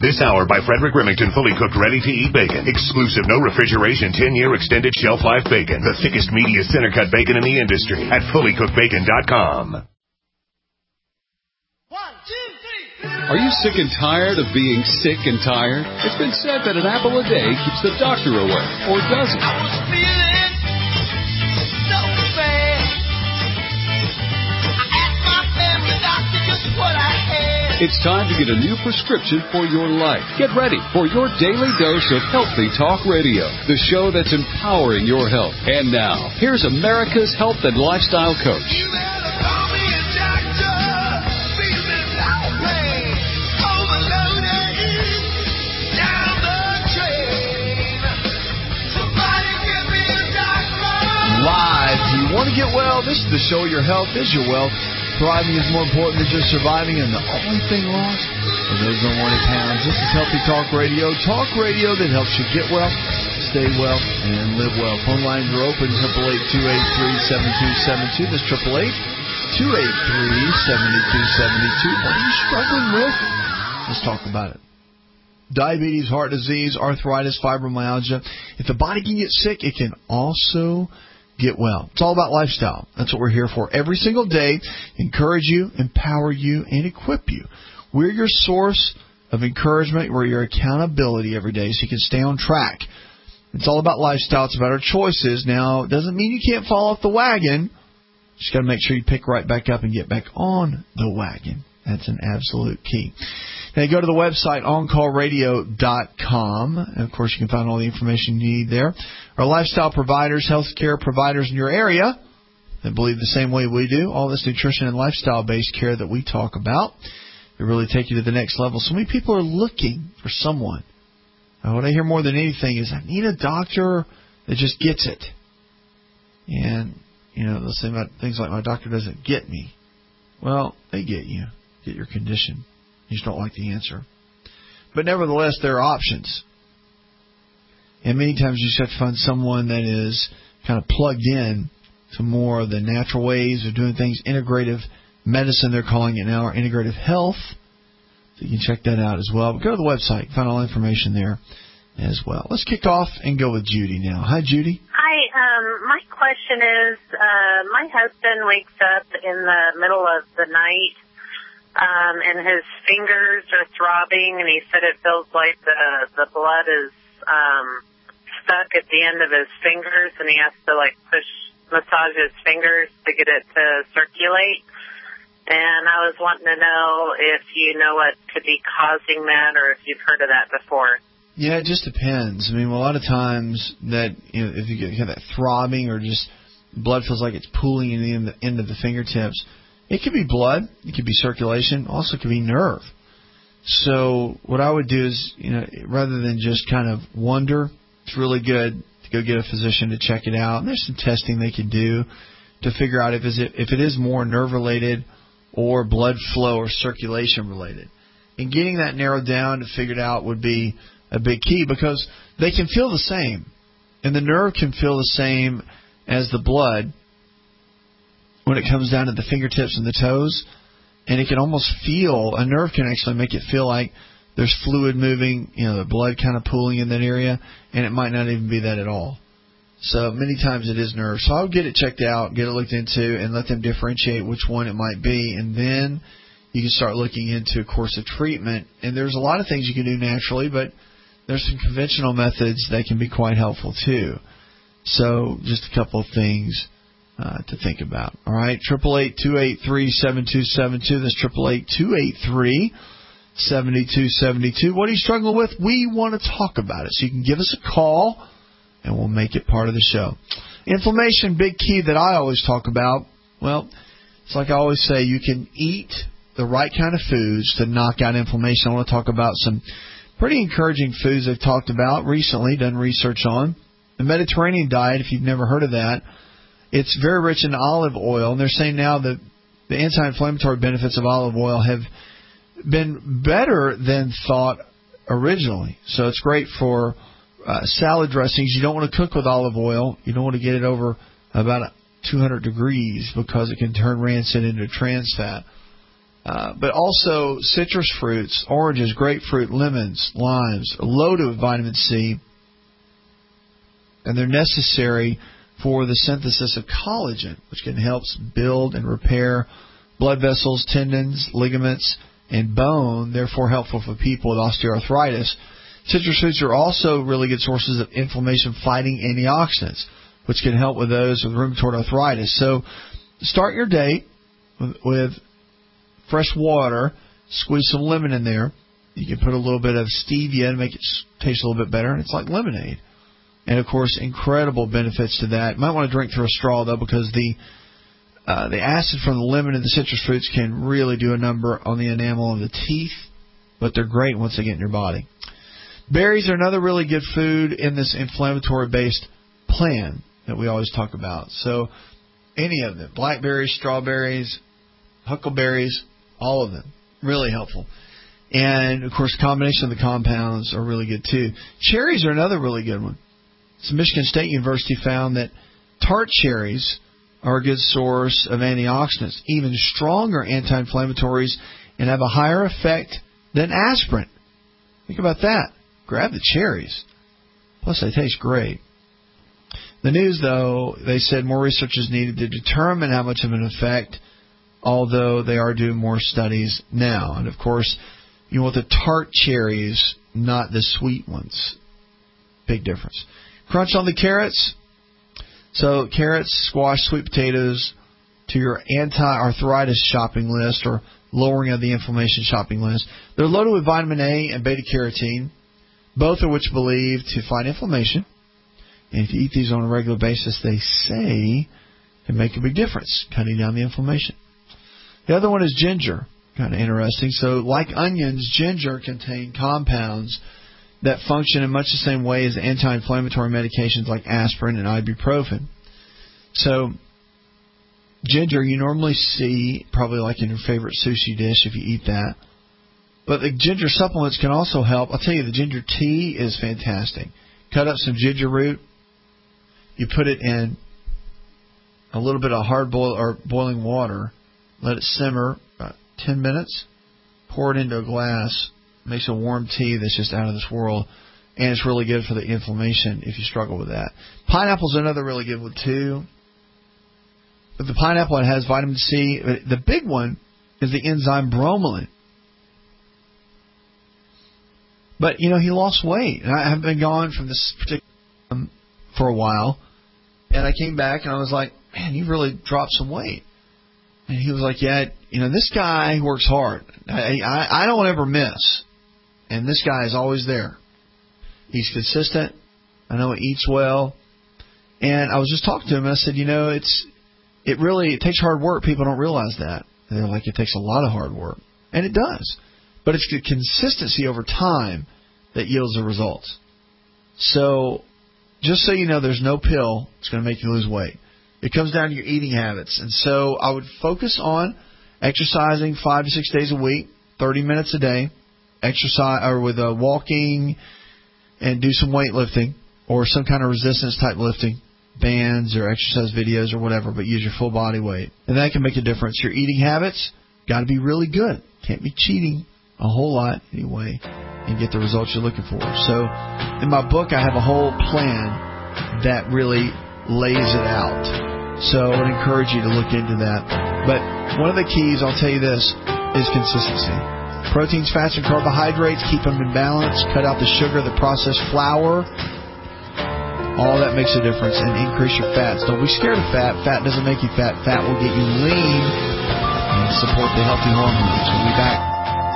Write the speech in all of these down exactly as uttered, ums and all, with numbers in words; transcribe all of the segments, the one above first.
This hour by Frederick Remington, fully cooked, ready-to-eat bacon. Exclusive, no refrigeration, ten-year extended shelf life bacon. The thickest, meatiest, center-cut bacon in the industry at fully cooked bacon dot com. One, two, three. Are you sick and tired of being sick and tired? It's been said that an apple a day keeps the doctor away, or does it? I was feeling so bad. I asked my family doctor just what I had. It's time to get a new prescription for your life. Get ready for your daily dose of Healthy Talk Radio, the show that's empowering your health. And now, here's America's health and lifestyle coach. You better call me a doctor. Feeling that way. Overloaded. Down the train. Somebody give me a doctor. Live. Do you want to get well? This is the show. Your health is your wealth. Thriving is more important than just surviving, and the only thing lost are those unwanted pounds. This is Healthy Talk Radio, talk radio that helps you get well, stay well, and live well. Phone lines are open, eight eight eight, two eight three, seven two seven two. That's eight eight eight, two eight three, seven two seven two. What are you struggling with? Let's talk about it. Diabetes, heart disease, arthritis, fibromyalgia. If the body can get sick, it can also get well. It's all about lifestyle. That's what we're here for every single day. Encourage you, empower you, and equip you. We're your source of encouragement. We're your accountability every day so you can stay on track. It's all about lifestyle. It's about our choices. Now, it doesn't mean you can't fall off the wagon. Just got to make sure you pick right back up and get back on the wagon. That's an absolute key. Now, you go to the website, on call radio dot com. And, of course, you can find all the information you need there. Our lifestyle providers, healthcare providers in your area that believe the same way we do, all this nutrition and lifestyle-based care that we talk about, they really take you to the next level. So many people are looking for someone. Now, what I hear more than anything is, I need a doctor that just gets it. And, you know, they'll say about things like, my doctor doesn't get me. Well, they get you, get your condition. You just don't like the answer. But nevertheless, there are options. And many times you just have to find someone that is kind of plugged in to more of the natural ways of doing things. Integrative medicine, they're calling it now, or integrative health. So you can check that out as well. But go to the website, find all the information there as well. Let's kick off and go with Judy now. Hi, Judy. Hi. Um, my question is, uh, my husband wakes up in the middle of the night, um, and his fingers are throbbing, and he said it feels like the the blood is um, stuck at the end of his fingers, and he has to like push, massage his fingers to get it to circulate. And I was wanting to know if you know what could be causing that, or if you've heard of that before. Yeah, it just depends. I mean, a lot of times that, you know, if you get that throbbing or just blood feels like it's pooling in the end of the fingertips, it could be blood, it could be circulation, also it could be nerve. So what I would do is, you know, rather than just kind of wonder, it's really good to go get a physician to check it out. And there's some testing they can do to figure out if is it if it is more nerve related or blood flow or circulation related. And getting that narrowed down to figure it out would be a big key, because they can feel the same. And the nerve can feel the same as the blood when it comes down to the fingertips and the toes. And it can almost feel, a nerve can actually make it feel like there's fluid moving, you know, the blood kind of pooling in that area, and it might not even be that at all. So many times it is nerve. So I would get it checked out, get it looked into, and let them differentiate which one it might be. And then you can start looking into a course of treatment. And there's a lot of things you can do naturally, but there's some conventional methods that can be quite helpful too. So just a couple of things uh, to think about. All right, eight eight eight, two eight three, seven two seven two. That's eight eight eight, two eight three, seven two seven two. What are you struggling with? We want to talk about it. So you can give us a call, and we'll make it part of the show. Inflammation, big key that I always talk about. Well, it's like I always say, you can eat the right kind of foods to knock out inflammation. I want to talk about some pretty encouraging foods they've talked about recently, done research on. The Mediterranean diet, if you've never heard of that, it's very rich in olive oil. And they're saying now that the anti-inflammatory benefits of olive oil have been better than thought originally. So it's great for uh, salad dressings. You don't want to cook with olive oil. You don't want to get it over about two hundred degrees because it can turn rancid into trans fat. Uh, but also citrus fruits, oranges, grapefruit, lemons, limes, are loaded with vitamin C, and they're necessary for the synthesis of collagen, which can help build and repair blood vessels, tendons, ligaments, and bone, therefore helpful for people with osteoarthritis. Citrus fruits are also really good sources of inflammation-fighting antioxidants, which can help with those with rheumatoid arthritis. So start your day with, with fresh water, squeeze some lemon in there. You can put a little bit of stevia and make it taste a little bit better, and it's like lemonade. And, of course, incredible benefits to that. You might want to drink through a straw, though, because the uh, the acid from the lemon and the citrus fruits can really do a number on the enamel of the teeth, but they're great once they get in your body. Berries are another really good food in this inflammatory-based plan that we always talk about. So any of them, blackberries, strawberries, huckleberries, all of them, really helpful. And, of course, combination of the compounds are really good, too. Cherries are another really good one. So Michigan State University found that tart cherries are a good source of antioxidants, even stronger anti-inflammatories, and have a higher effect than aspirin. Think about that. Grab the cherries. Plus, they taste great. The news, though, they said more research is needed to determine how much of an effect, although they are doing more studies now. And, of course, you want the tart cherries, not the sweet ones. Big difference. Crunch on the carrots. So carrots, squash, sweet potatoes to your anti-arthritis shopping list or lowering of the inflammation shopping list. They're loaded with vitamin A and beta-carotene, both of which believed to fight inflammation. And if you eat these on a regular basis, they say can make a big difference, cutting down the inflammation. The other one is ginger. Kind of interesting. So like onions, ginger contain compounds that function in much the same way as anti-inflammatory medications like aspirin and ibuprofen. So ginger you normally see probably like in your favorite sushi dish if you eat that. But the ginger supplements can also help. I'll tell you, the ginger tea is fantastic. Cut up some ginger root. You put it in a little bit of hard boil or boiling water. Let it simmer about ten minutes. Pour it into a glass. Makes a warm tea that's just out of this world. And it's really good for the inflammation if you struggle with that. Pineapple's another really good one, too. But the pineapple, it has vitamin C. The big one is the enzyme bromelain. But, you know, he lost weight. And I have been gone from this particular um, for a while. And I came back and I was like, man, you've really dropped some weight. And he was like, yeah, you know, this guy works hard. I, I, I don't ever miss. And this guy is always there. He's consistent. I know he eats well. And I was just talking to him and I said, you know, it's it really it takes hard work. People don't realize that. And they're like, it takes a lot of hard work. And it does. But it's the consistency over time that yields the results. So just so you know, there's no pill that's going to make you lose weight. It comes down to your eating habits. And so I would focus on exercising five to six days a week, thirty minutes a day, exercise or with uh, walking and do some weightlifting or some kind of resistance type lifting, bands or exercise videos or whatever, but use your full body weight. And that can make a difference. Your eating habits got to be really good. Can't be cheating a whole lot anyway and get the results you're looking for. So in my book, I have a whole plan that really lays it out. So I would encourage you to look into that. But one of the keys, I'll tell you this, is consistency. Proteins, fats, and carbohydrates, keep them in balance. Cut out the sugar, the processed flour. All that makes a difference. And increase your fats. Don't be scared of fat. Fat doesn't make you fat. Fat will get you lean and support the healthy hormones. We'll be back.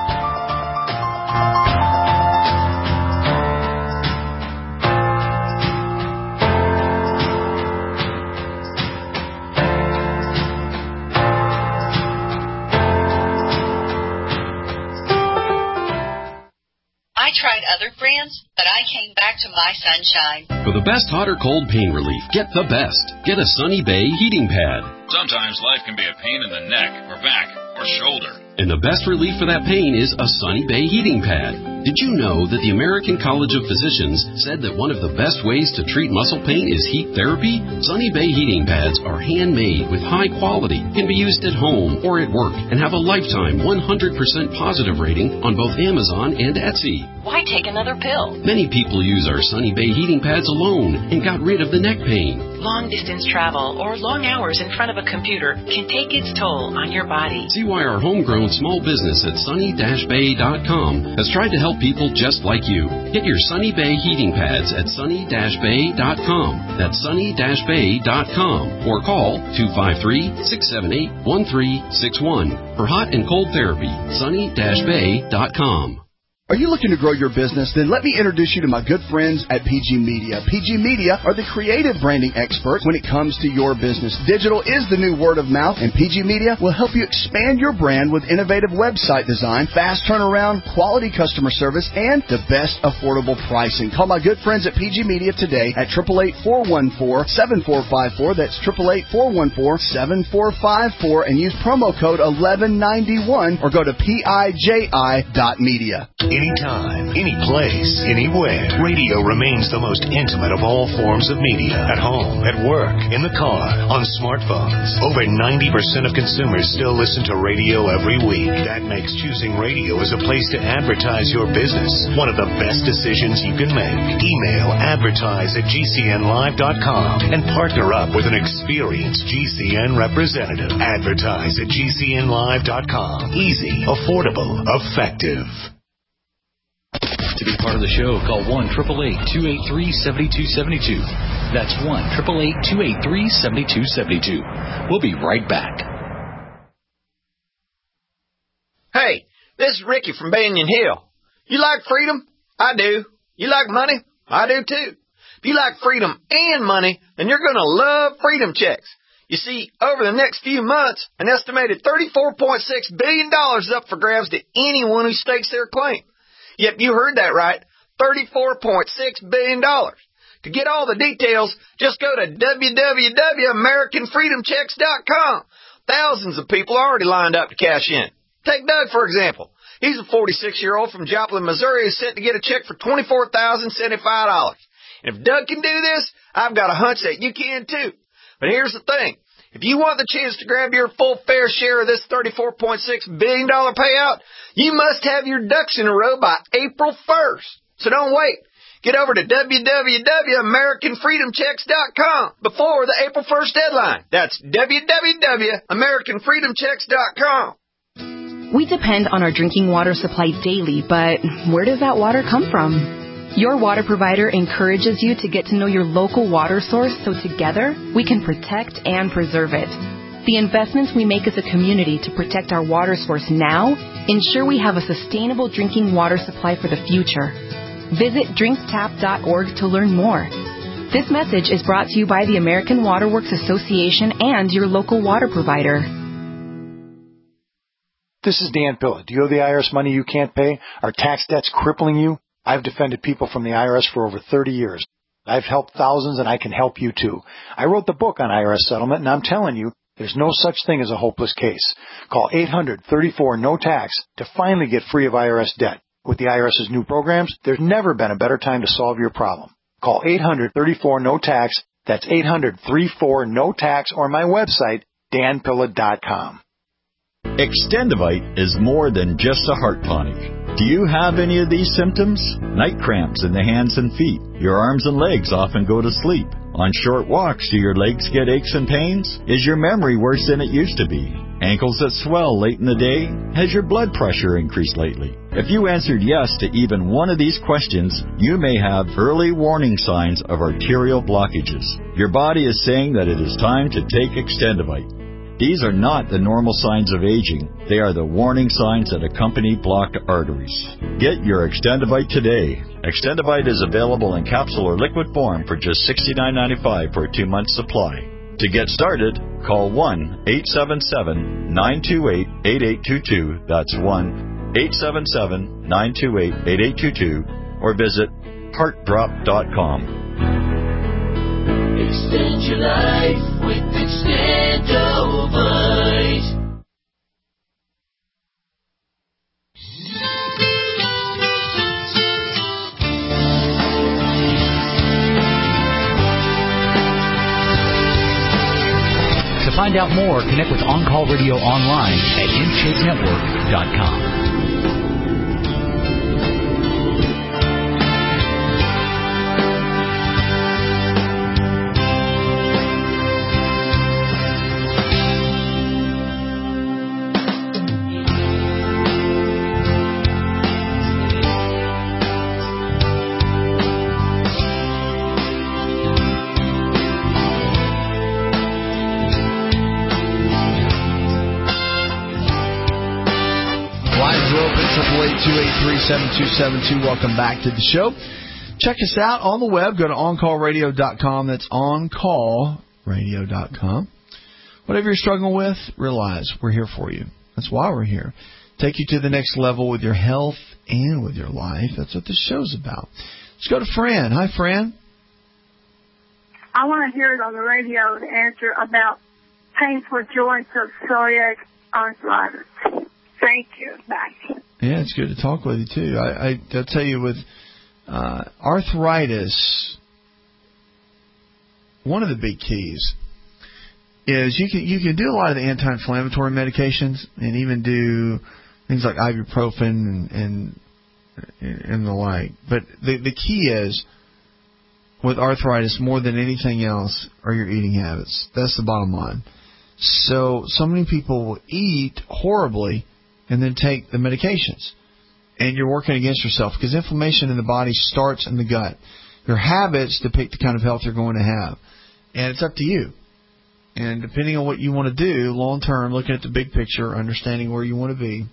I tried other brands, but I came back to My Sunshine. For the best hot or cold pain relief, get the best. Get a Sunny Bay heating pad. Sometimes life can be a pain in the neck or back or shoulder. And the best relief for that pain is a Sunny Bay heating pad. Did you know that the American College of Physicians said that one of the best ways to treat muscle pain is heat therapy? Sunny Bay heating pads are handmade with high quality, can be used at home or at work, and have a lifetime one hundred percent positive rating on both Amazon and Etsy. Why take another pill? Many people use our Sunny Bay heating pads alone and got rid of the neck pain. Long-distance travel or long hours in front of a computer can take its toll on your body. See why our homegrown small business at sunny dash bay dot com has tried to help people just like you. Get your Sunny Bay heating pads at sunny dash bay dot com. That's sunny dash bay dot com. Or call two five three, six seven eight, one three six one for hot and cold therapy. sunny dash bay dot com. Are you looking to grow your business? Then let me introduce you to my good friends at P G Media. P G Media are the creative branding experts when it comes to your business. Digital is the new word of mouth, and P G Media will help you expand your brand with innovative website design, fast turnaround, quality customer service, and the best affordable pricing. Call my good friends at P G Media today at eight eight eight, four one four, seven four five four. That's eight eight eight, four one four, seven four five four, and use promo code eleven ninety-one or go to P I J I dot media. Anytime, any place, anywhere, radio remains the most intimate of all forms of media. At home, at work, in the car, on smartphones. Over ninety percent of consumers still listen to radio every week. That makes choosing radio as a place to advertise your business one of the best decisions you can make. Email advertise at G C N live dot com and partner up with an experienced G C N representative. Advertise at G C N live dot com. Easy, affordable, effective. To be part of the show, call one eight eight eight, two eight three, seven two seven two. That's one eight eight eight, two eight three, seven two seven two. We'll be right back. Hey, this is Ricky from Banyan Hill. You like freedom? I do. You like money? I do too. If you like freedom and money, then you're going to love Freedom Checks. You see, over the next few months, an estimated thirty-four point six billion dollars is up for grabs to anyone who stakes their claim. Yep, you heard that right, thirty-four point six billion dollars. To get all the details, just go to w w w dot american freedom checks dot com. Thousands of people are already lined up to cash in. Take Doug, for example. He's a forty-six-year-old from Joplin, Missouri who's set to get a check for twenty-four thousand seventy-five dollars. And if Doug can do this, I've got a hunch that you can too. But here's the thing. If you want the chance to grab your full fair share of this thirty-four point six billion dollars payout, you must have your ducks in a row by April first. So don't wait. Get over to w w w dot american freedom checks dot com before the April first deadline. That's w w w dot american freedom checks dot com. We depend on our drinking water supply daily, but where does that water come from? Your water provider encourages you to get to know your local water source so together we can protect and preserve it. The investments we make as a community to protect our water source now ensure we have a sustainable drinking water supply for the future. Visit drink tap dot org to learn more. This message is brought to you by the American Water Works Association and your local water provider. This is Dan Pilla. Do you owe the I R S money you can't pay? Are tax debts crippling you? I've defended people from the I R S for over thirty years. I've helped thousands, and I can help you too. I wrote the book on I R S settlement, and I'm telling you, there's no such thing as a hopeless case. Call eight hundred, thirty-four, no tax to finally get free of I R S debt. With the IRS's new programs, there's never been a better time to solve your problem. Call eight hundred, thirty-four, no tax. That's eight hundred, thirty-four, no tax, or my website, dan pilla dot com. Extendivite is more than just a heart tonic. Do you have any of these symptoms? Night cramps in the hands and feet. Your arms and legs often go to sleep. On short walks, do your legs get aches and pains? Is your memory worse than it used to be? Ankles that swell late in the day? Has your blood pressure increased lately? If you answered yes to even one of these questions, you may have early warning signs of arterial blockages. Your body is saying that it is time to take Extendivite. These are not the normal signs of aging. They are the warning signs that accompany blocked arteries. Get your Extendivite today. Extendivite is available in capsule or liquid form for just sixty-nine ninety-five for a two-month supply. To get started, call one eight seven seven, nine two eight, eight eight two two. That's one eight seven seven, nine two eight, eight eight two two. Or visit heart drop dot com. Extend your life with Extendovite. find out more, connect with On Call Radio online at in shape network dot com. two eight three, seven two seven two. Welcome back to the show. Check us out on the web. Go to on call radio dot com. That's on call radio dot com. Whatever you're struggling with, realize we're here for you. That's why we're here. Take you to the next level with your health and with your life. That's what this show's about. Let's go to Fran. Hi, Fran. I want to hear it on the radio, the answer about painful joints of psoriatic arthritis. Thank you. Bye. Yeah, it's good to talk with you, too. I, I, I'll tell you, with uh, arthritis, one of the big keys is you can you can do a lot of the anti-inflammatory medications and even do things like ibuprofen and and, and the like. But the, the key is, with arthritis, more than anything else, are your eating habits. That's the bottom line. So, so many people will eat horribly and then take the medications. And you're working against yourself because inflammation in the body starts in the gut. Your habits depict the kind of health you're going to have. And it's up to you. And depending on what you want to do, long term, looking at the big picture, understanding where you want to be,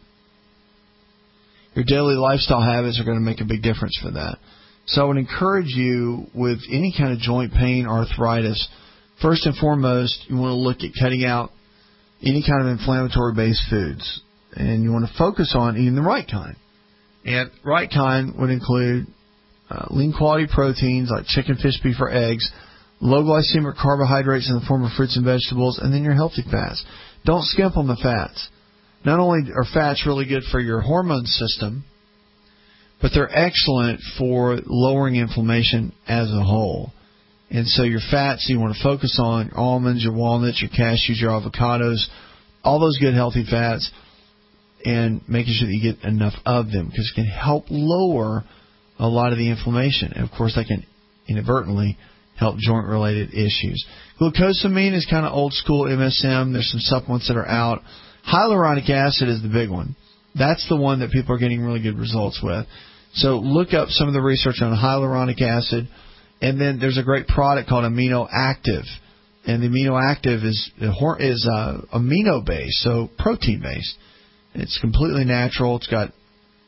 your daily lifestyle habits are going to make a big difference for that. So I would encourage you with any kind of joint pain, arthritis, first and foremost, you want to look at cutting out any kind of inflammatory-based foods. And you want to focus on eating the right kind. And right kind would include uh, lean quality proteins like chicken, fish, beef, or eggs, low glycemic carbohydrates in the form of fruits and vegetables, and then your healthy fats. Don't skimp on the fats. Not only are fats really good for your hormone system, but they're excellent for lowering inflammation as a whole. And so your fats you want to focus on, your almonds, your walnuts, your cashews, your avocados, all those good healthy fats, and making sure that you get enough of them because it can help lower a lot of the inflammation. And, of course, that can inadvertently help joint-related issues. Glucosamine is kind of old-school M S M. There's some supplements that are out. Hyaluronic acid is the big one. That's the one that people are getting really good results with. So look up some of the research on hyaluronic acid. And then there's a great product called Amino Active. And the Amino Active is, is uh, amino-based, so protein-based. It's completely natural. It's got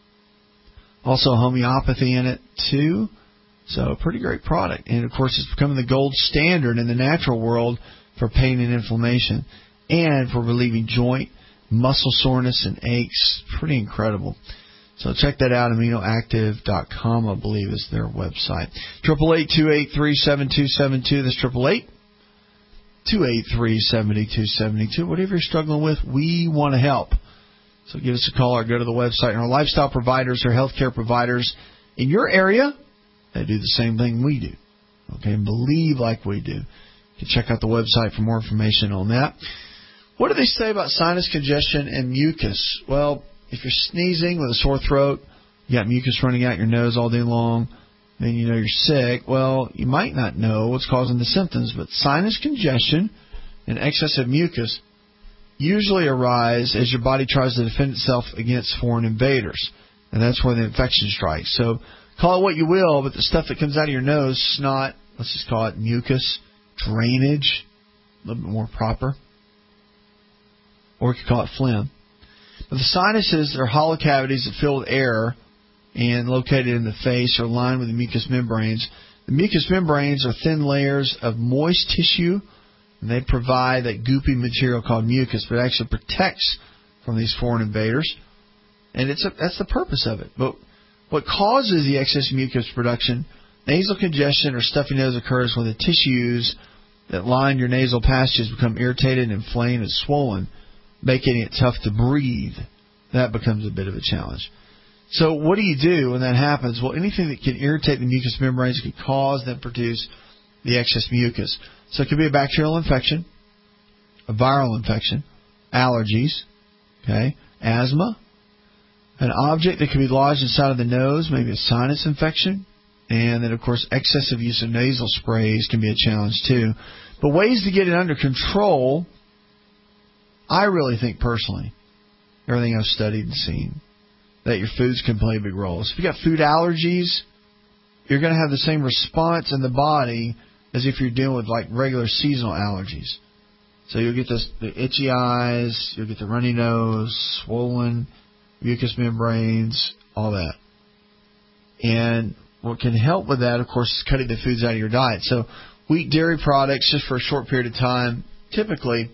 also homeopathy in it, too. So a pretty great product. And, of course, it's becoming the gold standard in the natural world for pain and inflammation and for relieving joint, muscle soreness, and aches. Pretty incredible. So check that out, amino active dot com, I believe, is their website. eight eight eight, two eight three, seven two seven two. That's eight eight eight, two eight three, seven two seven two. Whatever you're struggling with, we want to help. So give us a call or go to the website. And our lifestyle providers or healthcare providers in your area, they do the same thing we do. Okay, and believe like we do. You can check out the website for more information on that. What do they say about sinus congestion and mucus? Well, if you're sneezing with a sore throat, you got mucus running out your nose all day long, then you know you're sick. Well, you might not know what's causing the symptoms, but sinus congestion and excessive mucus usually arise as your body tries to defend itself against foreign invaders. And that's where the infection strikes. So call it what you will, but the stuff that comes out of your nose, snot, let's just call it mucus, drainage, a little bit more proper. Or you could call it phlegm. But the sinuses are hollow cavities that fill with air and located in the face are lined with the mucous membranes. The mucous membranes are thin layers of moist tissue, and they provide that goopy material called mucus, but it actually protects from these foreign invaders. And it's a, that's the purpose of it. But what causes the excess mucus production, nasal congestion or stuffy nose, occurs when the tissues that line your nasal passages become irritated, inflamed, and swollen, making it tough to breathe. That becomes a bit of a challenge. So what do you do when that happens? Well, anything that can irritate the mucous membranes can cause them to produce the excess mucus. So it could be a bacterial infection, a viral infection, allergies, okay, asthma, an object that can be lodged inside of the nose, maybe a sinus infection, and then, of course, excessive use of nasal sprays can be a challenge too. But ways to get it under control, I really think personally, everything I've studied and seen, that your foods can play a big role. So if you've got food allergies, you're going to have the same response in the body as if you're dealing with like regular seasonal allergies. So you'll get this, the itchy eyes, you'll get the runny nose, swollen mucous membranes, all that. And what can help with that, of course, is cutting the foods out of your diet. So wheat, dairy products, just for a short period of time, typically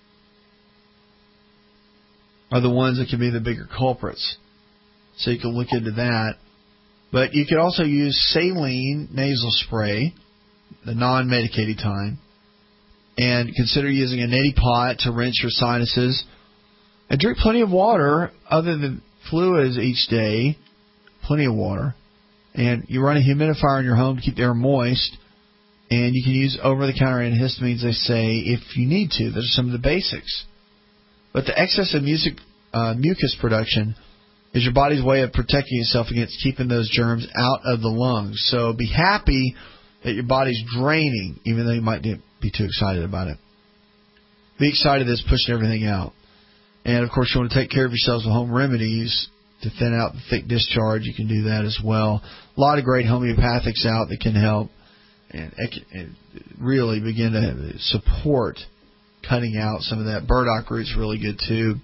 are the ones that can be the bigger culprits. So you can look into that. But you can also use saline nasal spray, the non-medicated kind, and consider using a neti pot to rinse your sinuses. And drink plenty of water other than fluids each day, plenty of water. And you run a humidifier in your home to keep the air moist. And you can use over-the-counter antihistamines, they say, if you need to. Those are some of the basics. But the excess of music, uh, mucus production is your body's way of protecting itself against keeping those germs out of the lungs. So be happy that your body's draining, even though you might be too excited about it. Be excited that it's pushing everything out. And, of course, you want to take care of yourselves with home remedies to thin out the thick discharge. You can do that as well. A lot of great homeopathics out that can help and, and really begin to support cutting out some of that. Burdock root's really good, too.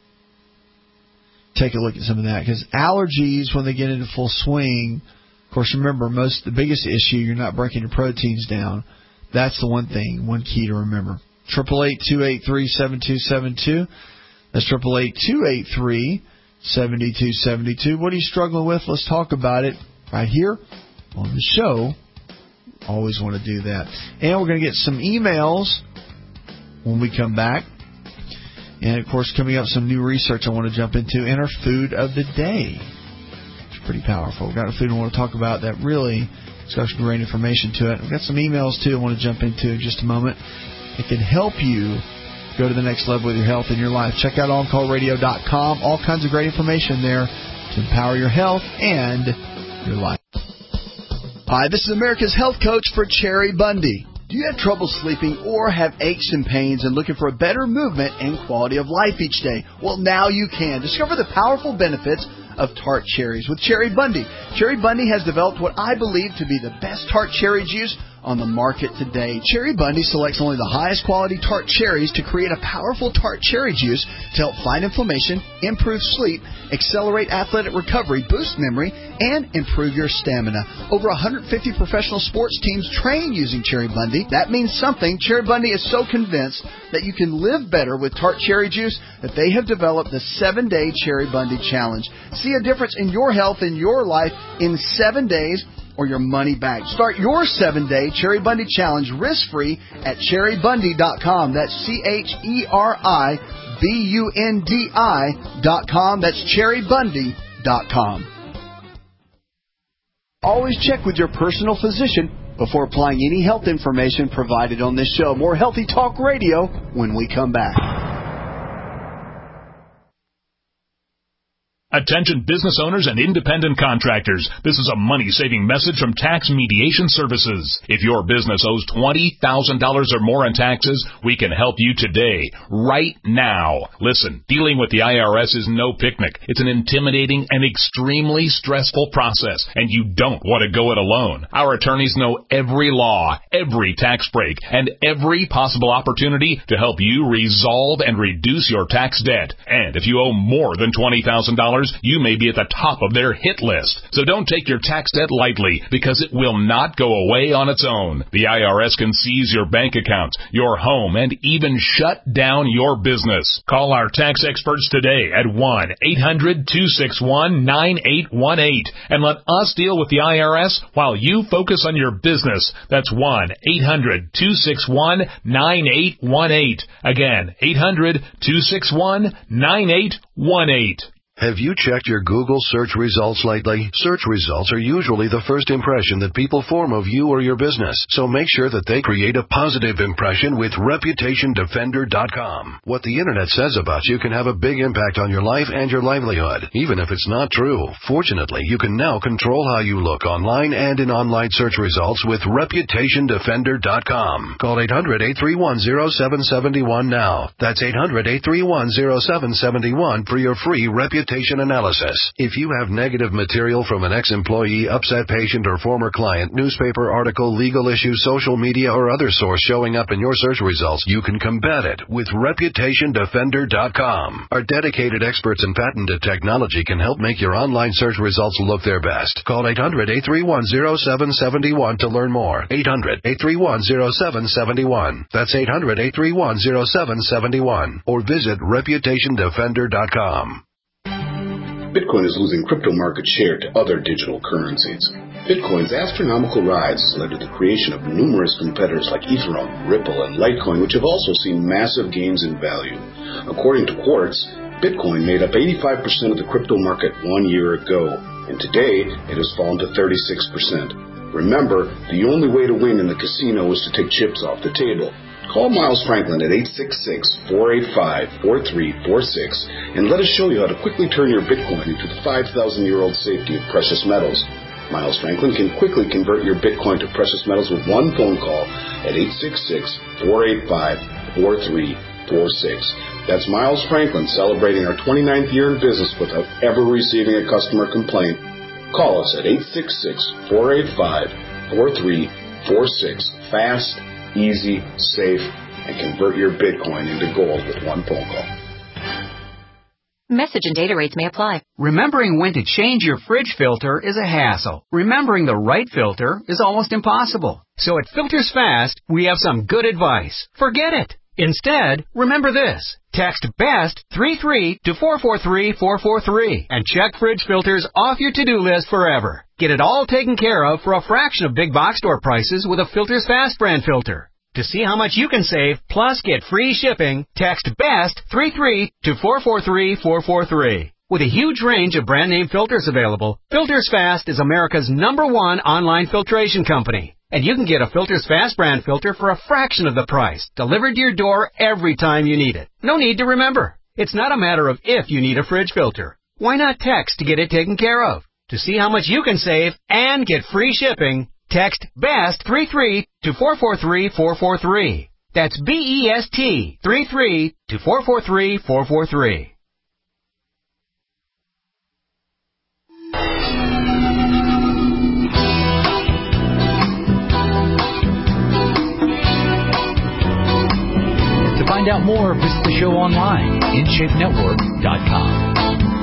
Take a look at some of that. Because allergies, when they get into full swing, of course, remember, most the biggest issue, you're not breaking your proteins down. That's the one thing, one key to remember. eight eight eight, two eight three, seven two seven two. That's eight eight eight, two eight three, seven two seven two. What are you struggling with? Let's talk about it right here on the show. Always want to do that. And we're going to get some emails when we come back. And, of course, coming up, some new research I want to jump into in our food of the day. It's pretty powerful. We've got a food I want to talk about that really has got some great information to it. We've got some emails, too, I want to jump into in just a moment. It can help you go to the next level with your health and your life. Check out on call radio dot com. All kinds of great information there to empower your health and your life. Hi, this is America's health coach for Cherry Bundy. Do you have trouble sleeping or have aches and pains and looking for a better movement and quality of life each day? Well, now you can. Discover the powerful benefits of tart cherries with Cherry Bundy. Cherry Bundy has developed what I believe to be the best tart cherry juice on the market today. Cherry Bundy selects only the highest quality tart cherries to create a powerful tart cherry juice to help fight inflammation, improve sleep, accelerate athletic recovery, boost memory, and improve your stamina. Over one hundred fifty professional sports teams train using Cherry Bundy. That means something. Cherry Bundy is so convinced that you can live better with tart cherry juice that they have developed the seven-day Cherry Bundy Challenge. See a difference in your health and your life in seven days or your money back. Start your seven-day Cherry Bundy Challenge risk-free at cherry bundy dot com. That's C H E R I B U N D I dot com. That's cherry bundy dot com. Always check with your personal physician before applying any health information provided on this show. More Healthy Talk Radio when we come back. Attention business owners and independent contractors. This is a money-saving message from Tax Mediation Services. If your business owes twenty thousand dollars or more in taxes, we can help you today, right now. Listen, dealing with the I R S is no picnic. It's an intimidating and extremely stressful process, and you don't want to go it alone. Our attorneys know every law, every tax break, and every possible opportunity to help you resolve and reduce your tax debt. And if you owe more than twenty thousand dollars, you may be at the top of their hit list. So don't take your tax debt lightly, because it will not go away on its own. The I R S can seize your bank accounts, your home, and even shut down your business. Call our tax experts today at one eight hundred two six one nine eight one eight and let us deal with the I R S while you focus on your business. That's one eight hundred two six one nine eight one eight. Again, eight hundred two six one nine eight one eight. Have you checked your Google search results lately? Search results are usually the first impression that people form of you or your business, so make sure that they create a positive impression with Reputation Defender dot com. What the Internet says about you can have a big impact on your life and your livelihood, even if it's not true. Fortunately, you can now control how you look online and in online search results with Reputation Defender dot com. Call eight hundred, eight three one, zero seven seven one now. That's eight hundred, eight three one, zero seven seven one for your free reputation analysis. If you have negative material from an ex-employee, upset patient, or former client, newspaper article, legal issue, social media, or other source showing up in your search results, you can combat it with Reputation Defender dot com. Our dedicated experts in patented technology can help make your online search results look their best. Call eight hundred, eight three one, zero seven seven one to learn more. eight hundred, eight three one, zero seven seven one. That's eight hundred, eight three one, zero seven seven one. Or visit Reputation Defender dot com. Bitcoin is losing crypto market share to other digital currencies. Bitcoin's astronomical rise has led to the creation of numerous competitors like Ethereum, Ripple, and Litecoin, which have also seen massive gains in value. According to Quartz, Bitcoin made up eighty-five percent of the crypto market one year ago, and today it has fallen to thirty-six percent. Remember, the only way to win in the casino is to take chips off the table. Call Miles Franklin at eight six six, four eight five, four three four six and let us show you how to quickly turn your Bitcoin into the five thousand year old safety of precious metals. Miles Franklin can quickly convert your Bitcoin to precious metals with one phone call at eight six six, four eight five, four three four six. That's Miles Franklin celebrating our twenty-ninth year in business without ever receiving a customer complaint. Call us at eight six six, four eight five, four three four six. Fast, easy, safe, and convert your Bitcoin into gold with one phone call. Message and data rates may apply. Remembering when to change your fridge filter is a hassle. Remembering the right filter is almost impossible. So at Filters Fast, we have some good advice. Forget it. Instead, remember this. Text BEST three three to four four three, four four three and check fridge filters off your to-do list forever. Get it all taken care of for a fraction of big box store prices with a Filters Fast brand filter. To see how much you can save, plus get free shipping, text BEST three three to four four three, four four three. With a huge range of brand name filters available, Filters Fast is America's number one online filtration company. And you can get a Filters Fast brand filter for a fraction of the price, delivered to your door every time you need it. No need to remember. It's not a matter of if you need a fridge filter. Why not text to get it taken care of? To see how much you can save and get free shipping, text BEST three three to four four three, four four three. That's B E S T three three to four four three, four four three. To find out more, visit the show online, in shape network dot com.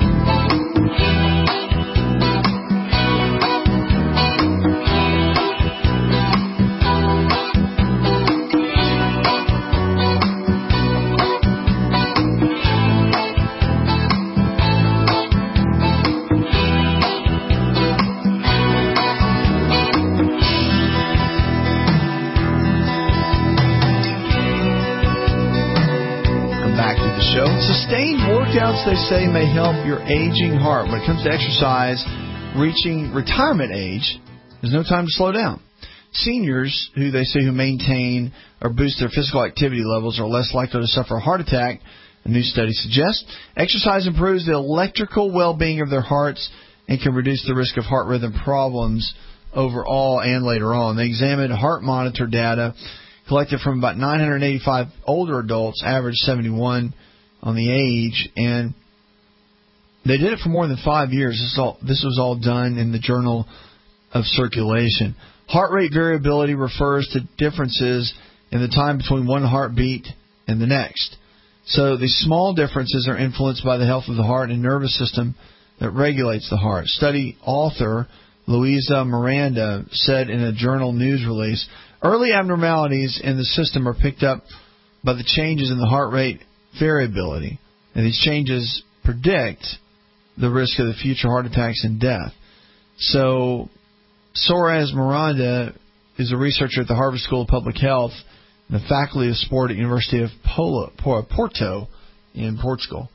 Sustained workouts, they say, may help your aging heart. When it comes to exercise, reaching retirement age, there's no time to slow down. Seniors, who they say who maintain or boost their physical activity levels, are less likely to suffer a heart attack, a new study suggests. Exercise improves the electrical well-being of their hearts and can reduce the risk of heart rhythm problems overall and later on. They examined heart monitor data collected from about nine hundred eighty-five older adults, average seventy-one on the age, and they did it for more than five years. This, is all, this was all done in the Journal of Circulation. Heart rate variability refers to differences in the time between one heartbeat and the next. So these small differences are influenced by the health of the heart and nervous system that regulates the heart. Study author Louisa Miranda said in a journal news release, early abnormalities in the system are picked up by the changes in the heart rate variability, and these changes predict the risk of the future heart attacks and death. So Soares Miranda is a researcher at the Harvard School of Public Health and the faculty of sport at University of Porto in Portugal.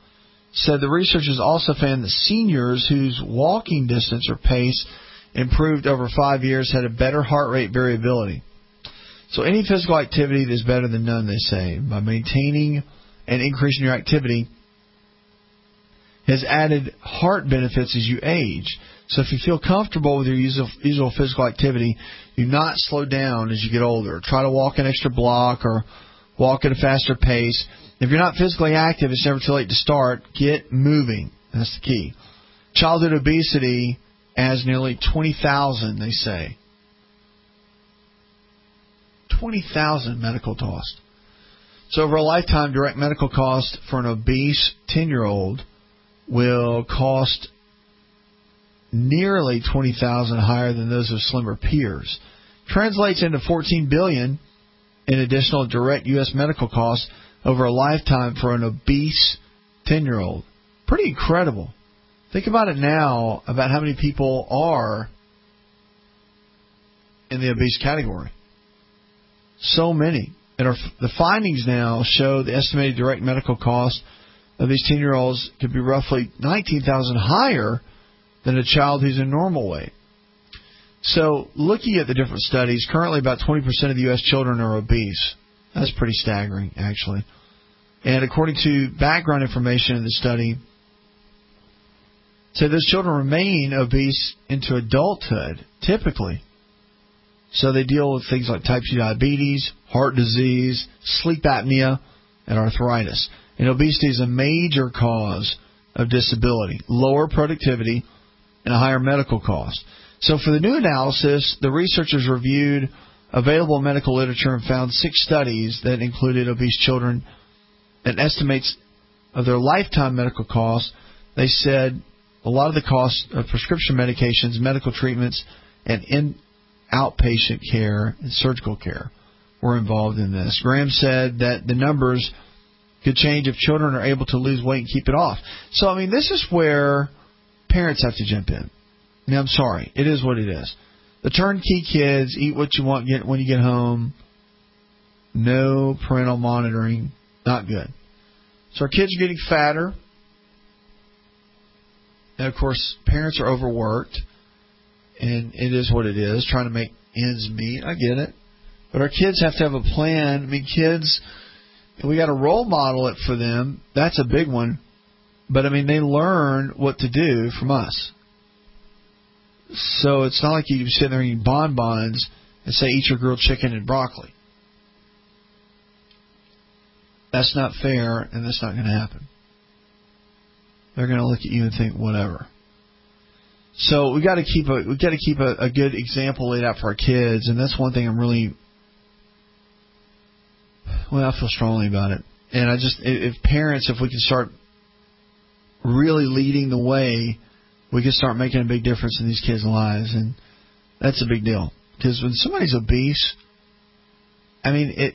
said the researchers also found that seniors whose walking distance or pace improved over five years had a better heart rate variability. So any physical activity is better than none, they say. By maintaining and increasing your activity has added heart benefits as you age. So if you feel comfortable with your usual, usual physical activity, do not slow down as you get older. Try to walk an extra block or walk at a faster pace. If you're not physically active, it's never too late to start. Get moving. That's the key. Childhood obesity adds nearly twenty thousand, they say. twenty thousand medical costs. So over a lifetime, direct medical cost for an obese ten-year-old will cost nearly twenty thousand dollars higher than those of slimmer peers. Translates into fourteen billion dollars in additional direct U S medical costs over a lifetime for an obese ten-year-old. Pretty incredible. Think about it now, about how many people are in the obese category. So many. And our, the findings now show the estimated direct medical cost of these ten-year-olds could be roughly nineteen thousand dollars higher than a child who's in normal weight. So looking at the different studies, currently about twenty percent of the U S children are obese. That's pretty staggering, actually. And according to background information in the study, so those children remain obese into adulthood, typically. So they deal with things like type two diabetes, heart disease, sleep apnea, and arthritis. And obesity is a major cause of disability, lower productivity, and a higher medical cost. So for the new analysis, the researchers reviewed available medical literature and found six studies that included obese children and estimates of their lifetime medical costs. They said a lot of the costs of prescription medications, medical treatments, and in outpatient care and surgical care were involved in this. Graham said that the numbers could change if children are able to lose weight and keep it off. So, I mean, this is where parents have to jump in. I mean, I'm sorry. It is what it is. The turnkey kids, eat what you want get when you get home. No parental monitoring. Not good. So our kids are getting fatter. And, of course, parents are overworked. And it is what it is, trying to make ends meet. I get it. But our kids have to have a plan. I mean, kids, we got to role model it for them. That's a big one. But, I mean, they learn what to do from us. So it's not like you sit there and eat bonbons and say, eat your grilled chicken and broccoli. That's not fair, and that's not going to happen. They're going to look at you and think, whatever. So we got to keep a we got to keep a, a good example laid out for our kids, and that's one thing I'm really well. I feel strongly about it, and I just if parents, if we can start really leading the way, we can start making a big difference in these kids' lives, and that's a big deal. Because when somebody's obese, I mean it.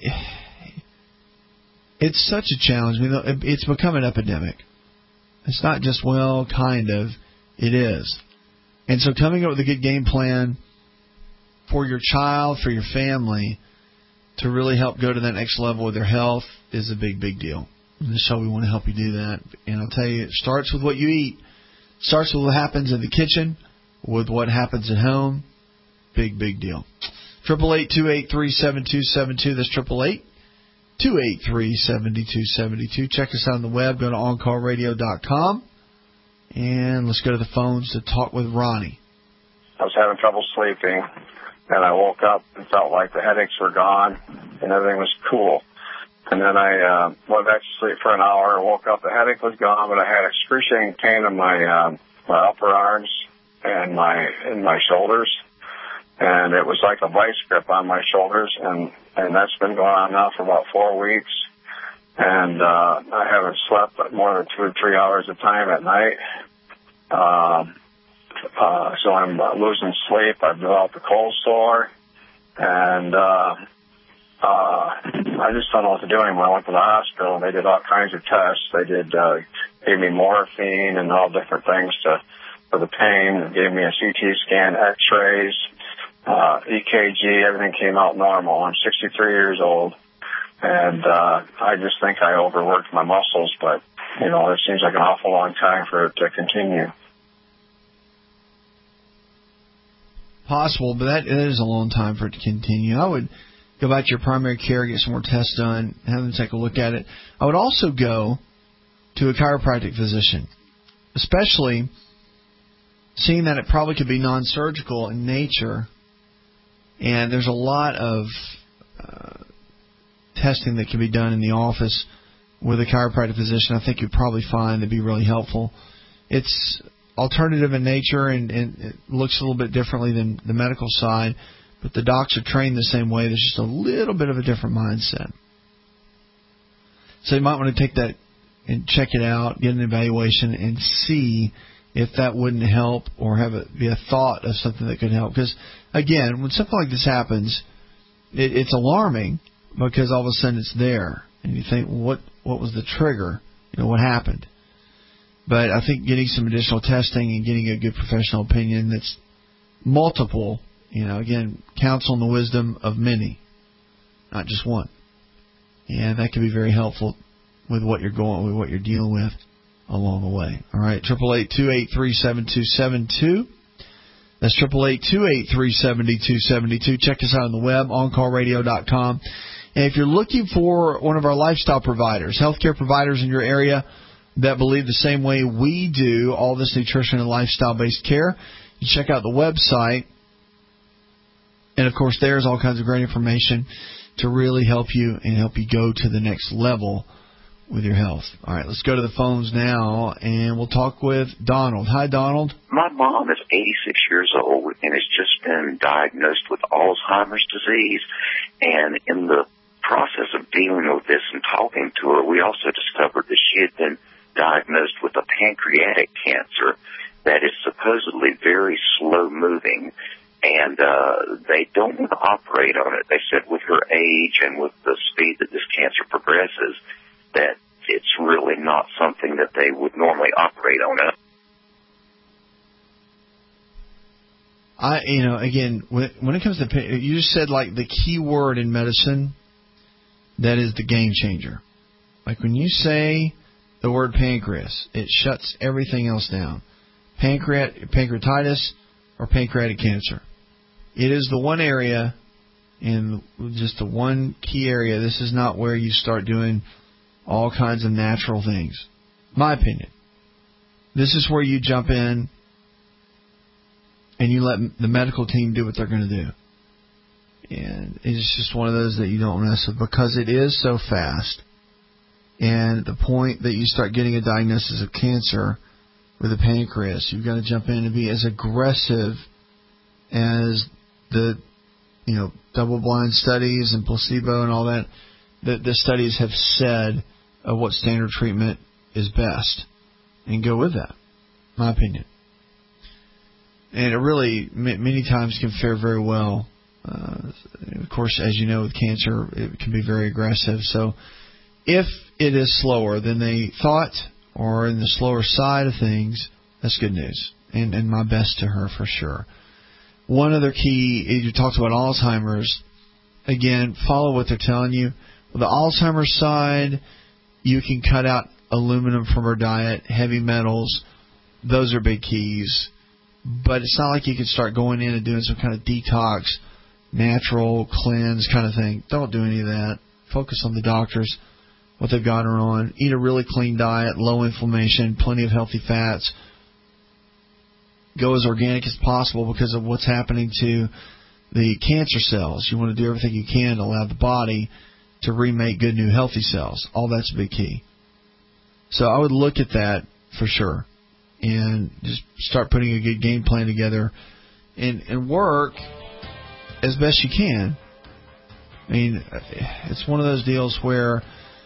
It's such a challenge. I mean, it's become an epidemic. It's not just well, kind of. It is. And so coming up with a good game plan for your child, for your family, to really help go to that next level with their health is a big, big deal. And this show, we want to help you do that. And I'll tell you, it starts with what you eat. It starts with what happens in the kitchen, with what happens at home. Big, big deal. eight eight eight, two eight three, seven two seven two. That's eight eight eight, two eight three, seven two seven two. Check us out on the web. Go to on call radio dot com. And let's go to the phones to talk with Ronnie. I was having trouble sleeping, and I woke up and felt like the headaches were gone, and everything was cool. And then I uh, went back to sleep for an hour, woke up, the headache was gone, but I had excruciating pain in my uh, my upper arms and my in my shoulders, and it was like a vice grip on my shoulders, and, and that's been going on now for about four weeks. And uh, I haven't slept but more than two or three hours a time at night. Um, uh, so I'm uh, losing sleep. I've developed a cold sore. And uh, uh, I just don't know what to do anymore. I went to the hospital, and they did all kinds of tests. They did uh, gave me morphine and all different things to for the pain. They gave me a C T scan, X-rays, uh, E K G. Everything came out normal. I'm sixty-three years old. And uh, I just think I overworked my muscles, but, you know, it seems like an awful long time for it to continue. Possible, but that is a long time for it to continue. I would go back to your primary care, get some more tests done, have them take a look at it. I would also go to a chiropractic physician, especially seeing that it probably could be non-surgical in nature, and there's a lot of uh, testing that can be done in the office with a chiropractic physician. I think you'd probably find to be really helpful. It's alternative in nature, and, and it looks a little bit differently than the medical side, but the docs are trained the same way. There's just a little bit of a different mindset. So you might want to take that and check it out, get an evaluation, and see if that wouldn't help or have it be a thought of something that could help. Because, again, when something like this happens, it, it's alarming because all of a sudden it's there. And you think, well, what what was the trigger? You know, what happened? But I think getting some additional testing and getting a good professional opinion that's multiple, you know, again, counsel and the wisdom of many, not just one. And that can be very helpful with what you're going, with what you're dealing with along the way. All right, triple eight two eight three seven two seven two. That's triple eight two eight three seven two seven two. Check us out on the web, on call radio dot com. And if you're looking for one of our lifestyle providers, healthcare providers in your area that believe the same way we do, all this nutrition and lifestyle-based care, you check out the website. And, of course, there's all kinds of great information to really help you and help you go to the next level with your health. All right, let's go to the phones now, and we'll talk with Donald. Hi, Donald. My mom is eighty-six years old and has just been diagnosed with Alzheimer's disease. And in the process of dealing with this and talking to her, we also discovered that she had been diagnosed with a pancreatic cancer that is supposedly very slow-moving. And uh, they don't want to operate on it. They said with her age and with the speed that this cancer progresses, that it's really not something that they would normally operate on it. I, you know, again, when, when it comes to, you just said like the key word in medicine, that is the game changer. Like when you say the word pancreas, it shuts everything else down. Pancreat, pancreatitis or pancreatic cancer. It is the one area, in just the one key area. This is not where you start doing all kinds of natural things. My opinion. This is where you jump in and you let the medical team do what they're going to do. And it's just one of those that you don't mess with because it is so fast. And at the point that you start getting a diagnosis of cancer with the pancreas, you've got to jump in and be as aggressive as the, you know, double-blind studies and placebo and all that. The, the studies have said of what standard treatment is best, and go with that. My opinion. And it really many times can fare very well. Uh, of course, as you know, with cancer, it can be very aggressive. So if it is slower than they thought or in the slower side of things, that's good news. And, and my best to her for sure. One other key, you talked about Alzheimer's. Again, follow what they're telling you. With the Alzheimer's side, you can cut out aluminum from her diet, heavy metals. Those are big keys. But it's not like you can start going in and doing some kind of detox, natural cleanse kind of thing. Don't do any of that. Focus on the doctors, what they've got her on. Eat a really clean diet, low inflammation, plenty of healthy fats. Go as organic as possible because of what's happening to the cancer cells. You want to do everything you can to allow the body to remake good, new, healthy cells. All that's a big key. So I would look at that for sure and just start putting a good game plan together and, and work as best you can. I mean, it's one of those deals where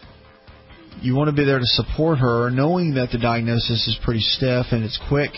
you want to be there to support her, knowing that the diagnosis is pretty stiff and it's quick.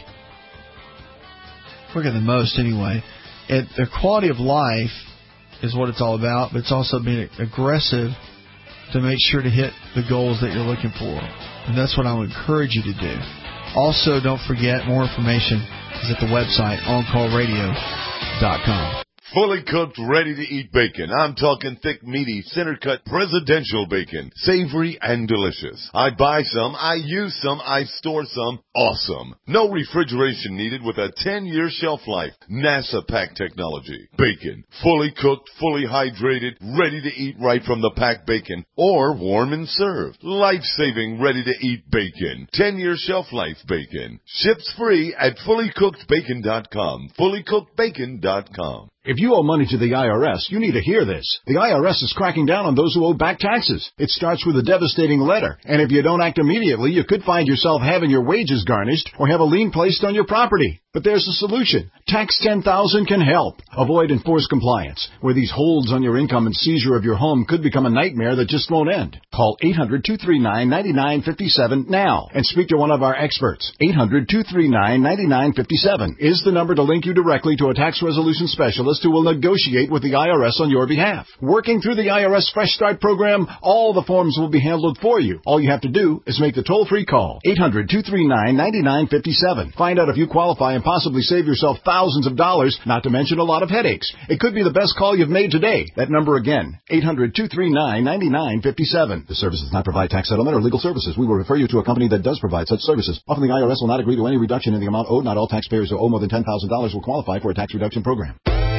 Quicker than most anyway. And the quality of life is what it's all about, but it's also being aggressive to make sure to hit the goals that you're looking for. And that's what I would encourage you to do. Also, don't forget, more information is at the website on call radio dot com. fully cooked, ready-to-eat bacon. I'm talking thick, meaty, center-cut presidential bacon. Savory and delicious. I buy some, I use some, I store some. Awesome. No refrigeration needed with a ten-year shelf life. NASA pack technology. Bacon. Fully cooked, fully hydrated, ready to eat right from the packed bacon. Or warm and served. Life-saving, ready-to-eat bacon. ten-year shelf life bacon. Ships free at fully cooked bacon dot com. fully cooked bacon dot com. If you owe money to the I R S, you need to hear this. The I R S is cracking down on those who owe back taxes. It starts with a devastating letter, and if you don't act immediately, you could find yourself having your wages garnished or have a lien placed on your property. But there's a solution. Tax ten thousand can help. Avoid enforced compliance, where these holds on your income and seizure of your home could become a nightmare that just won't end. Call eight hundred, two three nine, nine nine five seven now and speak to one of our experts. eight hundred, two three nine, nine nine five seven is the number to link you directly to a tax resolution specialist who will negotiate with the I R S on your behalf. Working through the I R S Fresh Start program, all the forms will be handled for you. All you have to do is make the toll-free call. eight hundred, two three nine, nine nine five seven. Find out if you qualify and possibly save yourself thousands of dollars, not to mention a lot of headaches. It could be the best call you've made today. That number again, eight hundred, two three nine, nine nine five seven. The service does not provide tax settlement or legal services. We will refer you to a company that does provide such services. Often the I R S will not agree to any reduction in the amount owed. Not all taxpayers who owe more than ten thousand dollars will qualify for a tax reduction program.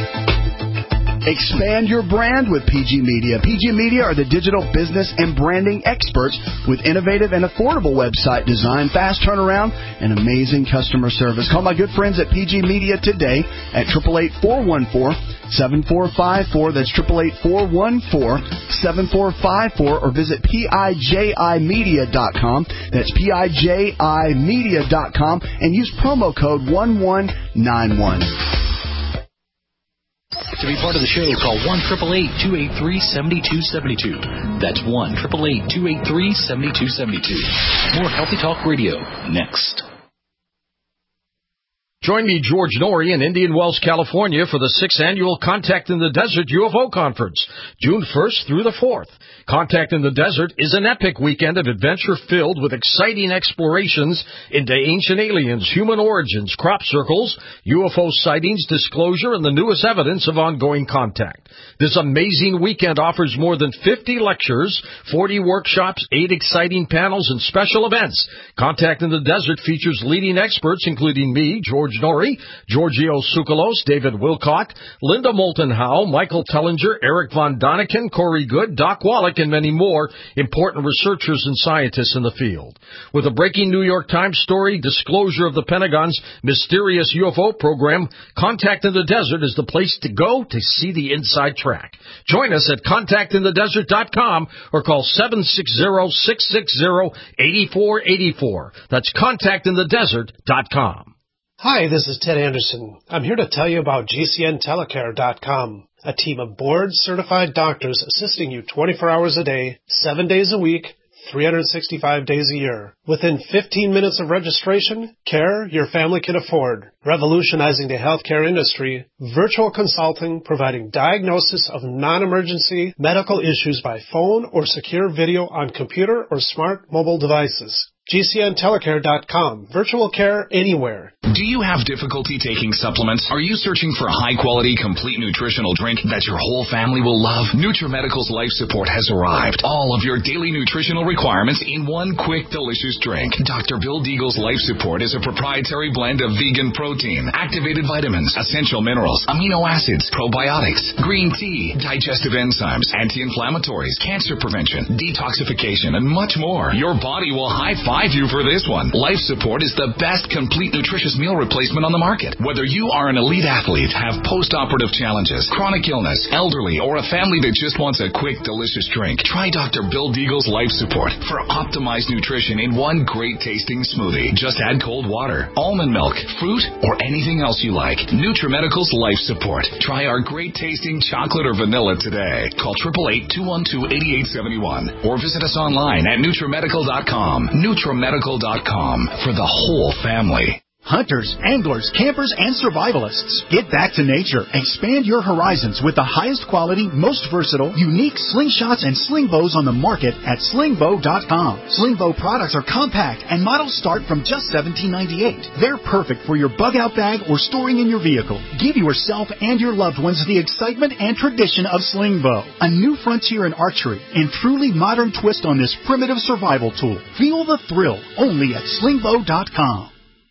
Expand your brand with P G Media. P G Media are the digital business and branding experts with innovative and affordable website design, fast turnaround, and amazing customer service. Call my good friends at P G Media today at eight eight eight, four one four, seven four five four. That's eight eight eight, four one four, seven four five four, or visit P I J I media dot com. That's P I J I media dot com and use promo code one one nine one. To be part of the show, call one eight eight eight, two eight three, seven two seven two. That's one eight eight eight, two eight three, seven two seven two. More Healthy Talk Radio next. Join me, George Norrie, in Indian Wells, California for the sixth annual Contact in the Desert U F O Conference, June first through the fourth. Contact in the Desert is an epic weekend of adventure filled with exciting explorations into ancient aliens, human origins, crop circles, U F O sightings, disclosure, and the newest evidence of ongoing contact. This amazing weekend offers more than fifty lectures, forty workshops, eight exciting panels, and special events. Contact in the Desert features leading experts, including me, George Norrie, Giorgio Tsoukalos, David Wilcock, Linda Moulton Howe, Michael Tellinger, Eric Von Daniken, Corey Good, Doc Wallach, and many more important researchers and scientists in the field. With a breaking New York Times story, disclosure of the Pentagon's mysterious U F O program, Contact in the Desert is the place to go to see the inside track. Join us at contact in the desert dot com or call seven six zero, six six zero, eight four eight four. That's contact in the desert dot com. Hi, this is Ted Anderson. I'm here to tell you about G C N telecare dot com, a team of board-certified doctors assisting you twenty-four hours a day, seven days a week, three hundred sixty-five days a year. Within fifteen minutes of registration, care your family can afford. Revolutionizing the healthcare industry, virtual consulting providing diagnosis of non-emergency medical issues by phone or secure video on computer or smart mobile devices. G C N telecare dot com. Virtual care anywhere. Do you have difficulty taking supplements? Are you searching for a high-quality, complete nutritional drink that your whole family will love? NutriMedical's Life Support has arrived. All of your daily nutritional requirements in one quick, delicious drink. Doctor Bill Deagle's Life Support is a proprietary blend of vegan protein, activated vitamins, essential minerals, amino acids, probiotics, green tea, digestive enzymes, anti-inflammatories, cancer prevention, detoxification, and much more. Your body will high-five you for this one. Life Support is the best complete nutritious meal replacement on the market. Whether you are an elite athlete, have post-operative challenges, chronic illness, elderly, or a family that just wants a quick, delicious drink, try Doctor Bill Deagle's Life Support for optimized nutrition in one great-tasting smoothie. Just add cold water, almond milk, fruit, or anything else you like. NutriMedical's Life Support. Try our great-tasting chocolate or vanilla today. Call eight eight eight, two one two, eight eight seven one or visit us online at NutriMedical dot com. NutriMedical dot com for the whole family. Hunters, anglers, campers, and survivalists, get back to nature. Expand your horizons with the highest quality, most versatile, unique slingshots and sling bows on the market at sling bow dot com. Sling bow products are compact and models start from just seventeen ninety-eight. They're perfect for your bug out bag or storing in your vehicle. Give yourself and your loved ones the excitement and tradition of sling bow. A new frontier in archery and truly modern twist on this primitive survival tool. Feel the thrill only at sling bow dot com.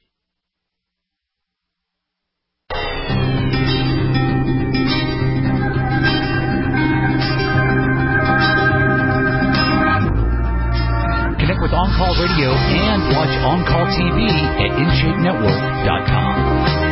With On Call Radio and watch On Call T V at in shape network dot com.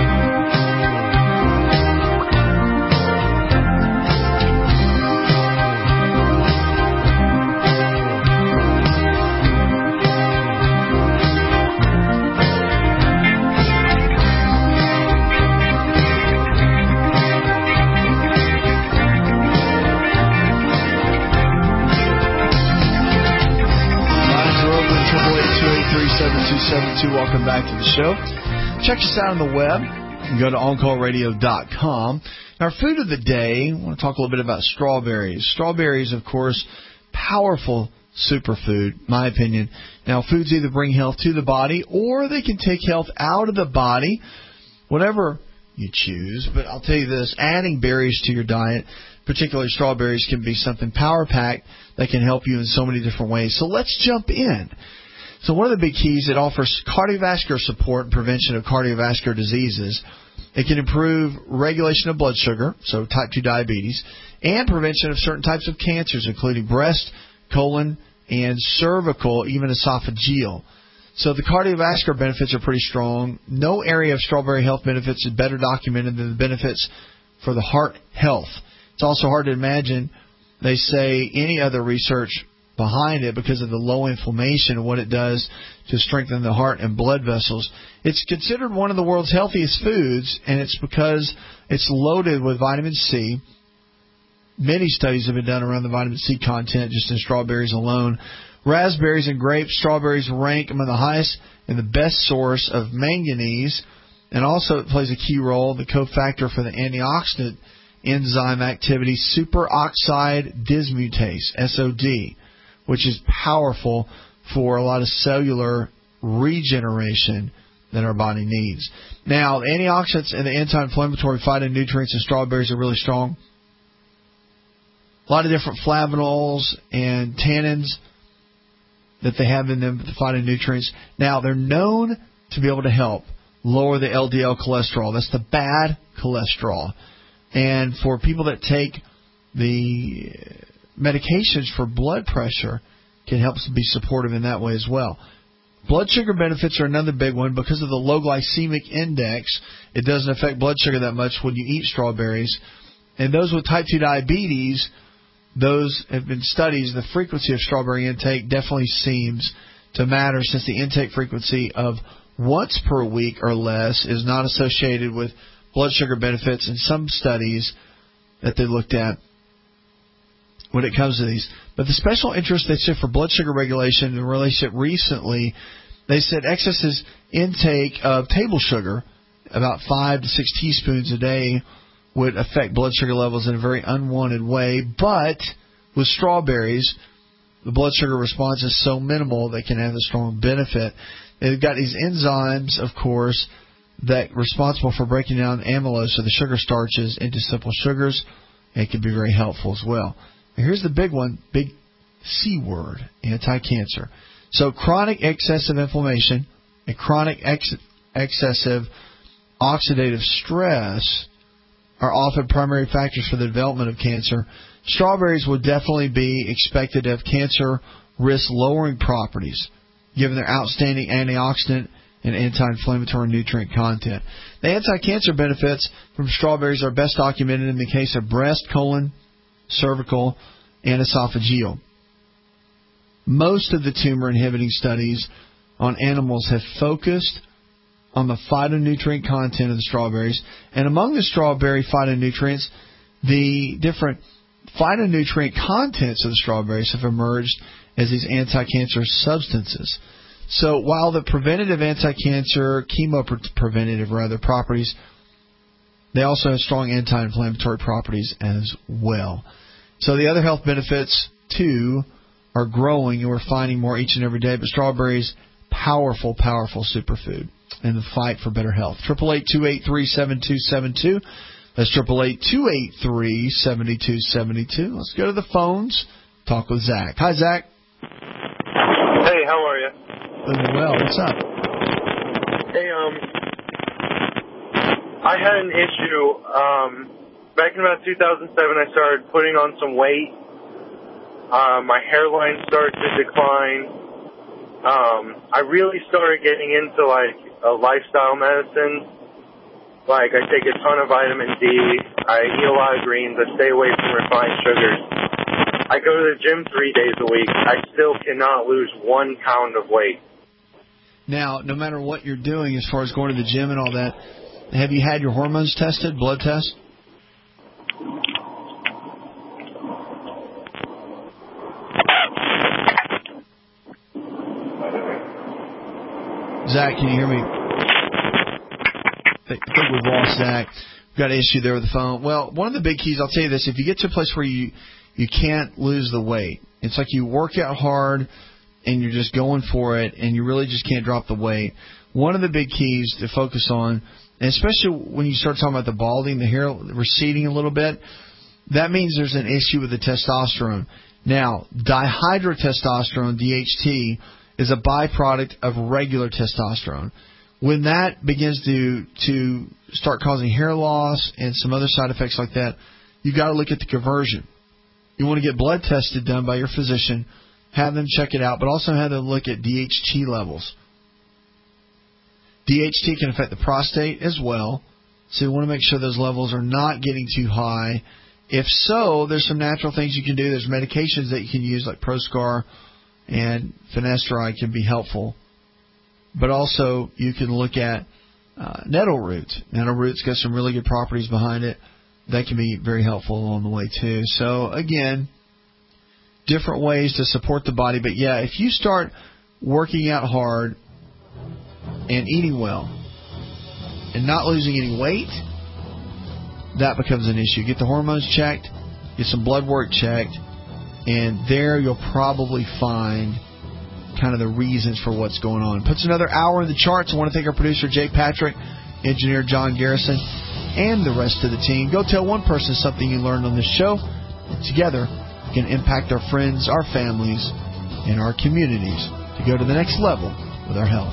Welcome back to the show. Check us out on the web. You can go to on call radio dot com. Our food of the day, I want to talk a little bit about strawberries. Strawberries, of course, powerful superfood, my opinion. Now, foods either bring health to the body or they can take health out of the body, whatever you choose. But I'll tell you this, adding berries to your diet, particularly strawberries, can be something power-packed that can help you in so many different ways. So let's jump in. So one of the big keys, it offers cardiovascular support and prevention of cardiovascular diseases. It can improve regulation of blood sugar, so type two diabetes, and prevention of certain types of cancers, including breast, colon, and cervical, even esophageal. So the cardiovascular benefits are pretty strong. No area of strawberry health benefits is better documented than the benefits for the heart health. It's also hard to imagine, they say, any other research behind it because of the low inflammation and what it does to strengthen the heart and blood vessels. It's considered one of the world's healthiest foods, and it's because it's loaded with vitamin C. Many studies have been done around the vitamin C content just in strawberries alone. Raspberries and grapes, strawberries rank among the highest and the best source of manganese, and also it plays a key role, the cofactor for the antioxidant enzyme activity, superoxide dismutase, S O D, which is powerful for a lot of cellular regeneration that our body needs. Now, the antioxidants and the anti-inflammatory phytonutrients in strawberries are really strong. A lot of different flavonols and tannins that they have in them, the phytonutrients. Now, they're known to be able to help lower the L D L cholesterol. That's the bad cholesterol. And for people that take the medications for blood pressure, can help be supportive in that way as well. Blood sugar benefits are another big one. Because of the low glycemic index, it doesn't affect blood sugar that much when you eat strawberries. And those with type two diabetes, those have been studies, the frequency of strawberry intake definitely seems to matter, since the intake frequency of once per week or less is not associated with blood sugar benefits in some studies that they looked at when it comes to these. But the special interest they said for blood sugar regulation and relationship recently, they said excessive intake of table sugar, about five to six teaspoons a day, would affect blood sugar levels in a very unwanted way. But with strawberries, the blood sugar response is so minimal they can have a strong benefit. They've got these enzymes, of course, that are responsible for breaking down amylose, so the sugar starches, into simple sugars. And it can be very helpful as well. Here's the big one, big C word, anti-cancer. So chronic excessive inflammation and chronic ex- excessive oxidative stress are often primary factors for the development of cancer. Strawberries would definitely be expected to have cancer risk-lowering properties, given their outstanding antioxidant and anti-inflammatory nutrient content. The anti-cancer benefits from strawberries are best documented in the case of breast, colon, cervical, and esophageal. Most of the tumor-inhibiting studies on animals have focused on the phytonutrient content of the strawberries, and among the strawberry phytonutrients, the different phytonutrient contents of the strawberries have emerged as these anti-cancer substances. So while the preventative anti-cancer, chemo pre- preventative rather properties, they also have strong anti-inflammatory properties as well. So the other health benefits, too, are growing, and we're finding more each and every day. But strawberries, powerful, powerful superfood in the fight for better health. eight eight eight, two eight three, seven two seven two. That's eight eight eight, two eight three, seven two seven two. Let's go to the phones. Talk with Zach. Hi, Zach. Hey, how are you? Doing well. What's up? Hey, um, I had an issue. Um, back in about two thousand seven, I started putting on some weight. Um, my hairline started to decline. Um, I really started getting into, like, a lifestyle medicine. Like, I take a ton of vitamin D. I eat a lot of greens. I stay away from refined sugars. I go to the gym three days a week. I still cannot lose one pound of weight. Now, no matter what you're doing as far as going to the gym and all that, have you had your hormones tested, blood test? Zach, can you hear me? I think we've lost Zach. We've got an issue there with the phone. Well, one of the big keys, I'll tell you this, if you get to a place where you, you can't lose the weight, it's like you work out hard and you're just going for it and you really just can't drop the weight. One of the big keys to focus on, and especially when you start talking about the balding, the hair receding a little bit, that means there's an issue with the testosterone. Now, dihydrotestosterone, D H T, is a byproduct of regular testosterone. When that begins to to start causing hair loss and some other side effects like that, you've got to look at the conversion. You want to get blood tested done by your physician, have them check it out, but also have them look at D H T levels. D H T can affect the prostate as well, so you want to make sure those levels are not getting too high. If so, there's some natural things you can do. There's medications that you can use like Proscar and finasteride can be helpful. But also you can look at uh, nettle root. Nettle root's got some really good properties behind it. That can be very helpful along the way too. So again, different ways to support the body. But yeah, if you start working out hard and eating well and not losing any weight, that becomes an issue. Get the hormones checked, get some blood work checked, and there you'll probably find kind of the reasons for what's going on. Puts another hour in the charts. I want to thank our producer, Jay Patrick, engineer John Garrison, and the rest of the team. Go tell one person something you learned on this show. Together, we can impact our friends, our families, and our communities to go to the next level with our health.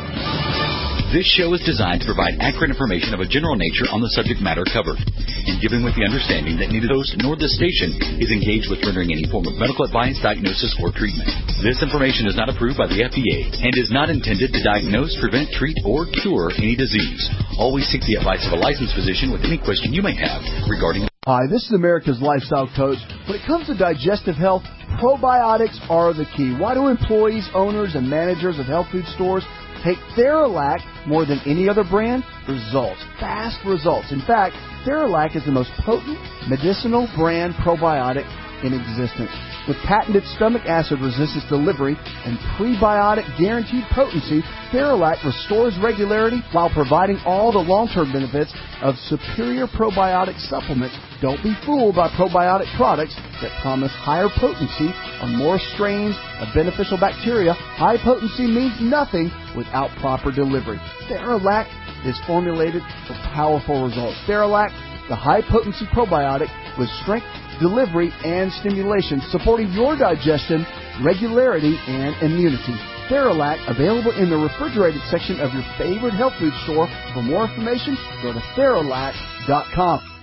This show is designed to provide accurate information of a general nature on the subject matter covered, and given with the understanding that neither host nor this station is engaged with rendering any form of medical advice, diagnosis, or treatment. This information is not approved by the F D A and is not intended to diagnose, prevent, treat, or cure any disease. Always seek the advice of a licensed physician with any question you may have regarding. Hi, this is America's Lifestyle Coach. When it comes to digestive health, probiotics are the key. Why do employees, owners, and managers of health food stores take Theralac more than any other brand? Results. Fast results. In fact, Theralac is the most potent medicinal brand probiotic in existence. With patented stomach acid resistance delivery and prebiotic guaranteed potency, Theralac restores regularity while providing all the long-term benefits of superior probiotic supplements. Don't be fooled by probiotic products that promise higher potency or more strains of beneficial bacteria. High potency means nothing without proper delivery. Theralac is formulated for powerful results. Theralac, the high-potency probiotic with strength, delivery, and stimulation, supporting your digestion, regularity, and immunity. Theralac, available in the refrigerated section of your favorite health food store. For more information, go to Theralac dot com.